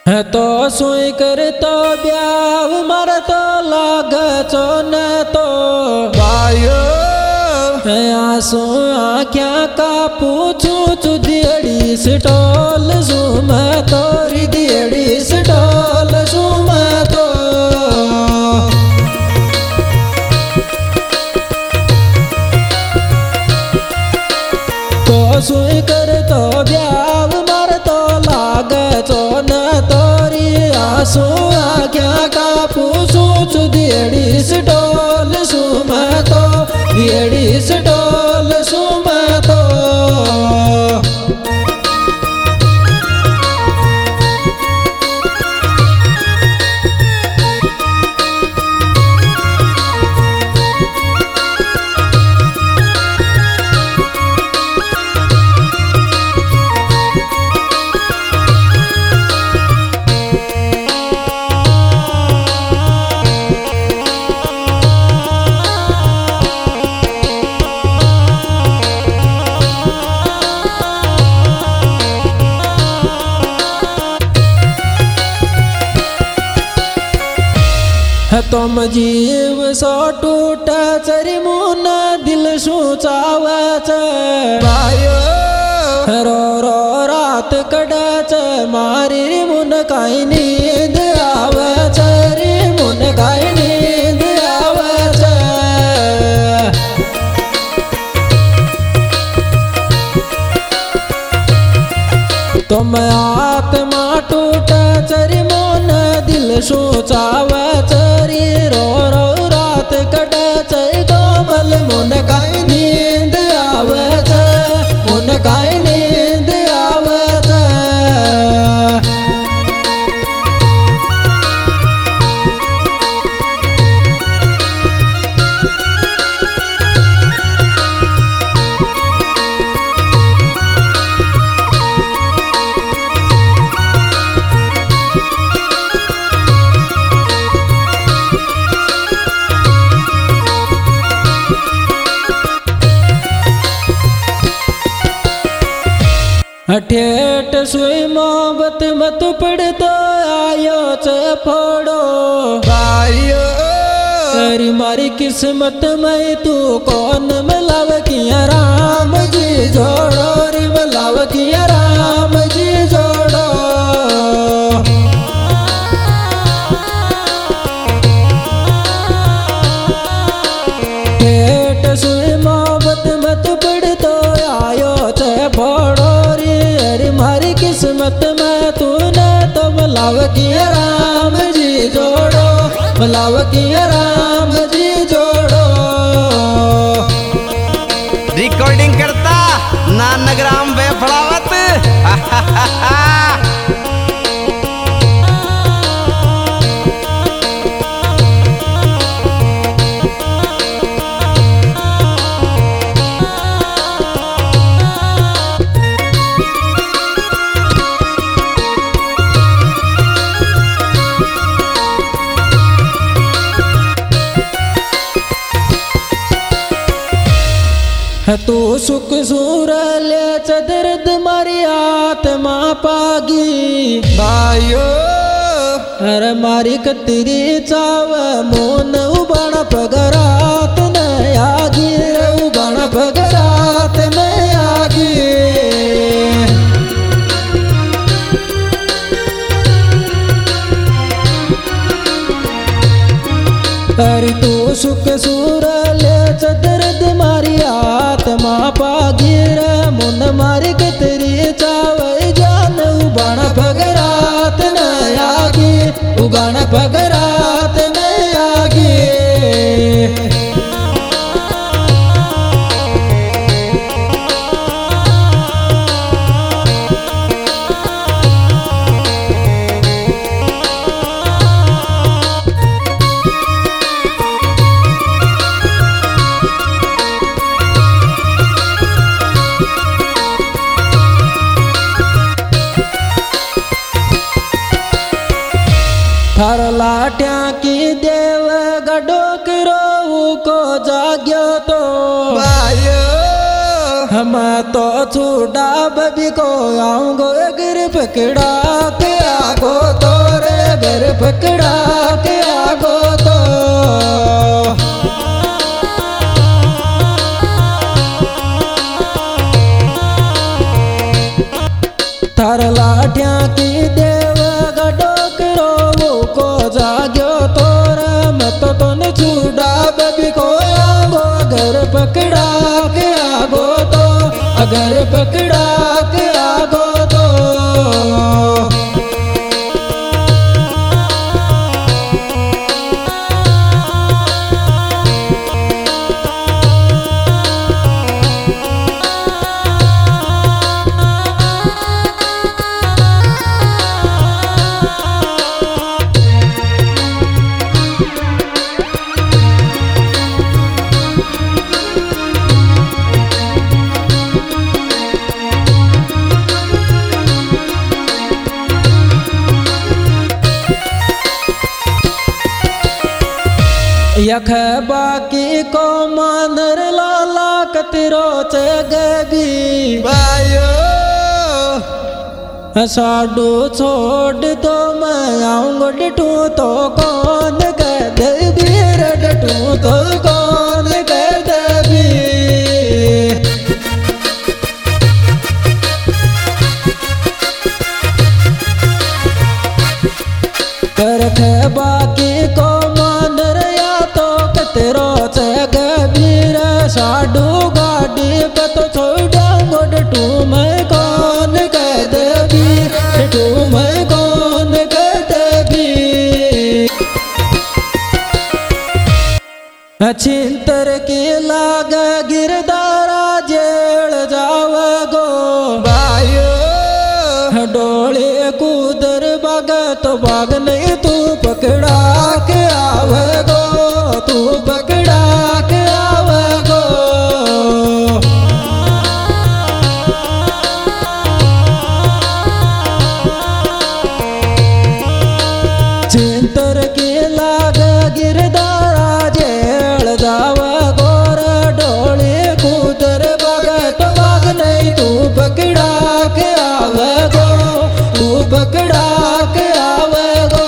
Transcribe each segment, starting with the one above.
है तो सुई कर तो ब्याह मर तो लाग चो न तो भाइयो है आंसू आख्या का पूछू चु दियड़ी स्टॉल सुम तोरी दियड़ी स्टॉल सुम तो सुई कर तो ब्याह मर तो लाग चो न तोरी आंसू आख्या का पूछू चु दियड़ी स्टॉल सुम तो दियड़ी स्टॉल सुम तो तुम जीव सो टूट चरी मुन दिल सुचावच भाइयो रो रो रात कड़च मारी मुन काई नींद आवच रे मुन काई नींद आवच तुम आत्मा टूट चरी मुन दिल सोचावच रे रो रो रात कटच कोमल मुन काई नींद आवच मुन काई नींद आवच ठेठ सुई मोहब्बत मत पड़ तो आयो च फोड़ो भाइयो तेरी मारी किस्मत में तू कौन मिलाव किया राम जी जोड़ो रे मिलाव किया राम जी जोड़ो ठेठ सुई मोहब्बत मत पड़ तो आयो च फोड़ो मारी किस्मत में तूने तो मिलाव किया राम जी जोड़ो मिलाव किया राम जी जोड़ो रिकॉर्डिंग करता नानग्राम बेफड़ावत तू सुख सूर ले दर्द मारी आत्मा पागी भाइयो हर मारी कतरी चाव मोन उबण पगरात न आगी उबण पगरात न आगी हरि तू सुख सूर ले दर्द मारी आत्मा पागीर मुन मारी कतरी चावई जान उबण पगरात न आगी उबण पगरात न आगी हर लाट्या की देव गडो करो को जाग्यो तो भाइयो हम तो छूटा बबी को आऊंगो गिर पकड़ा के आगो तो पकड़ा के आगो तो थार लाठिया की देव गडो करो वो को जाग्यो तोर मत तो न छूड़ा बबी को आगो अगर पकड़ा के आगो तो अगर पकड़ा के आगो तो यख बाकी को मानर लाला कतरो चगबी भाइयों साडू छोड़ तो मैं आऊंगा डटू तो कौन कह देबी रे डटू तो कौन कह देबी करख बाकी को गबीर साडू गाड़ी पत छोड़ा गोड टू मैं कौन कह देबी टू मैं कौन कह देबी छिंतर की लाग गिरदारा जेल जाव गो भाइयों डोले कूदर बाग तो बाग नहीं तू पकड़ा के आवे गो तू पकड़ा के आवे गो चिंतर के लाग गिरदारा जेल जावा गोर डोले कूदर भगत बाग नहीं तू पकड़ा के आवे गो तू पकड़ा के आवे गो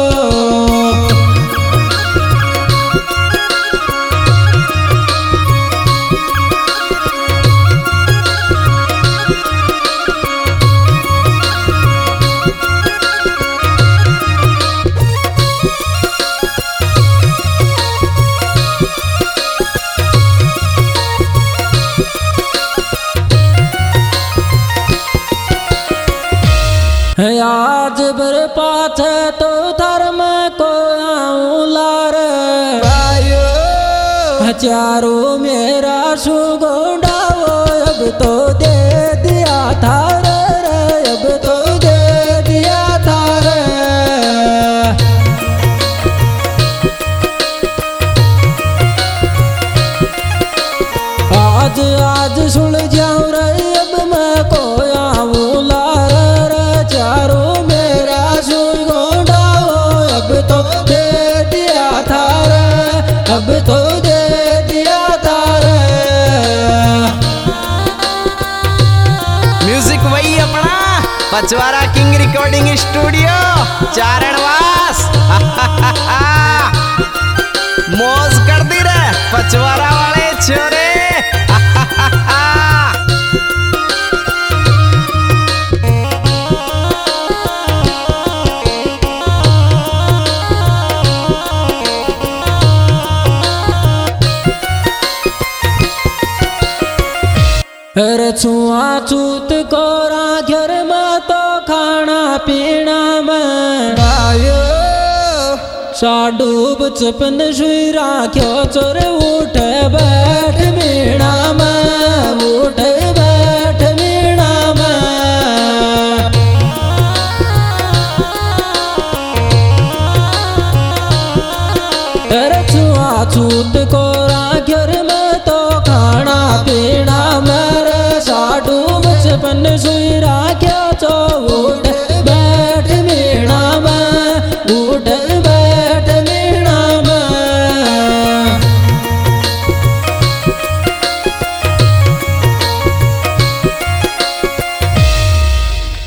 आज बर पाछे तो धर्म को आऊं लार भाइयों चारों मेरा सुगोंडाओ अब तो दे दिया थार अब तो दे दिया थार आज आज सुन जाऊं रे अब मैं को आऊं लार चारों मेरा सुगोंडाओ अब तो दे दिया थार अब तो दे दिया थार म्यूजिक वही अपना Pachwara king recording studio Charanwas मौज कर दी रे पचवारा वाले छोरे छुआछूत कोरा घर में तो खाना पीना में साडू बचपन सुई राख्यो चोर उठ बैठ मीणा में उठ